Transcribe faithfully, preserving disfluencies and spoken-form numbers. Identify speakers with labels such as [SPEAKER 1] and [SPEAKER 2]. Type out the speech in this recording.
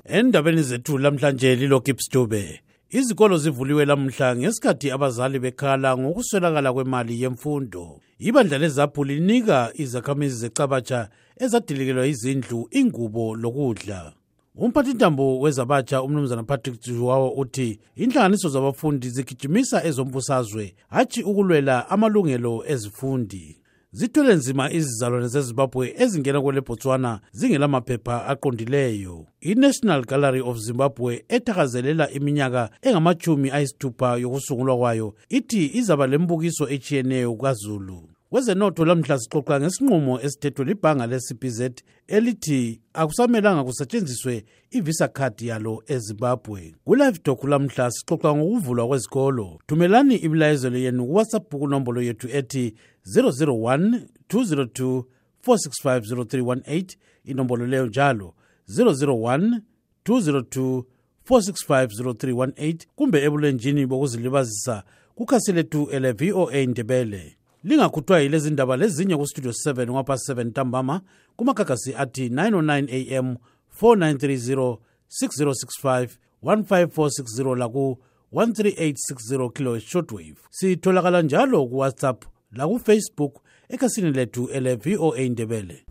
[SPEAKER 1] Endabeni zethu lamhlanje lilo Kipstube. Izikolo zivuliwe lamhla ngesikhathi abazali bekhala ngokuswelakala kwemali yemfundo. Ibandla leZAPU linika izakhamizi zeCabatsha ezadilikelwa izindlu, ingubo lokudla. Umphathintambo wezabatsha umnumzana Patrick Juwawo uthi inhlanganiso zabafundi zigijimisa ezombusazwe hatshi ukulwela amalungelo ezifundi. Zithwele nzima izizalwane zeZimbabwe ezingena kwele Botswana zingelamaphepha aqondileyo. I-National Gallery of Zimbabwe ethakazelela iminyaka engamachumi ayisithupha yokusungulwa kwayo ithi izaba lembukiso echiyeneyo kaZulu. Kwezenotho lamhla sixoxa ngesinqumo esithethwe libhanga le-C B Z elithi akusamelanga kusetshenziswe i-visa card yalo eZimbabwe. Ku-Live Talk lamhla sixoxa ngokuvulwa kwezikolo. Thumelani ibilayezelo yenu ku-WhatsApp kunombolo yethu ethi zero zero one two zero two four six five zero three one eight, inombolo leyo njalo zero zero one two zero two four six five zero three one eight, kumbe ebulenjini bokuzilibazisa kukhasi lethu ele V O A Ndebele. Lingakhuthwa yilezi ndaba lezinye ku Studio seven ngapha seven ntambama kumakakasi athi nine oh nine A M four nine three zero six zero six five one five four six zero laku one three eight six zero kilohertz shortwave. Sitholakala njalo ku WhatsApp la ku Facebook ekasini lethu ele V O A Ndebele.